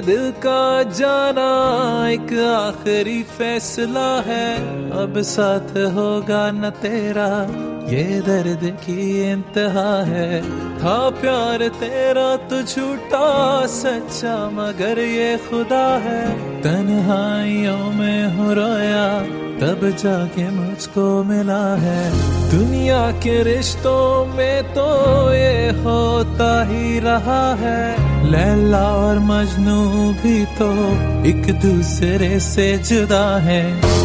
दिल का जाना एक आखिरी फैसला है, अब साथ होगा न तेरा ये दर्द की इंतहा है। था प्यार तेरा तो झूठा सच्चा मगर ये खुदा है, तन्हाइयों में हो रोया तब जाके मुझको मिला है। दुनिया के रिश्तों में तो ये होता ही रहा है, लैला और मजनू भी तो एक दूसरे से जुदा है।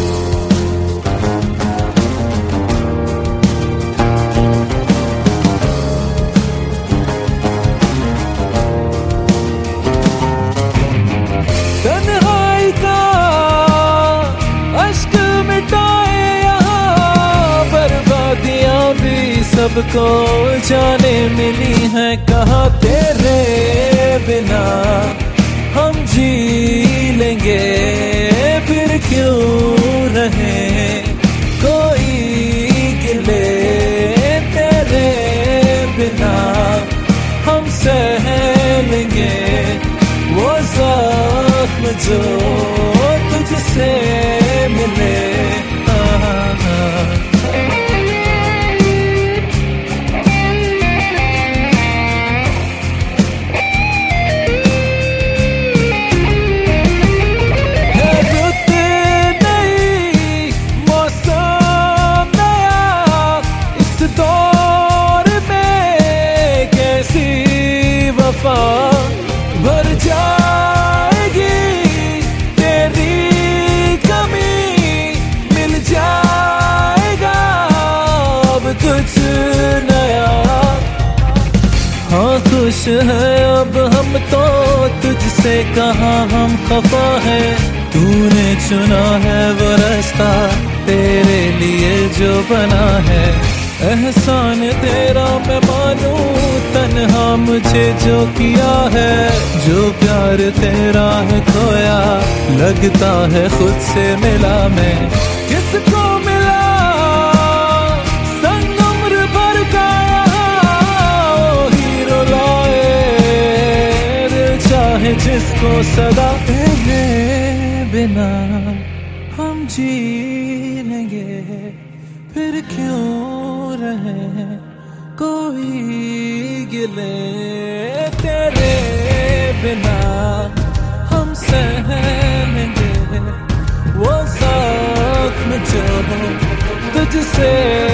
तन्हाई का अश्क मिटाए यहाँ, बर्बादियां भी सबको जाने मिली हैं। कहा तेरे बिना हम जी लेंगे, फिर क्यों रहे कोई गिले। तेरे बिना हम सह लेंगे वो ज़ख्म जो तुझसे मिले। भर जाएगी तेरी कमी, मिल जाएगा अब कुछ नया। हाँ खुश है अब हम तो तुझसे, कहाँ हम खफा है। तूने चुना है वो रास्ता तेरे लिए जो बना है। एहसान तेरा मैं मानूं तन्हा मुझे जो किया है, जो प्यार तेरा है खोया लगता है खुद से मिला मैं। किसको मिला संग उम्र भर का यहाँ, हीरो लाए दिल चाहे जिसको सदा। तेरे बिना हम जी लेंगे फिर क्यों रहे कोई गिले। तेरे बिना हम सह लेंगे वो ज़ख्म जो तुझसे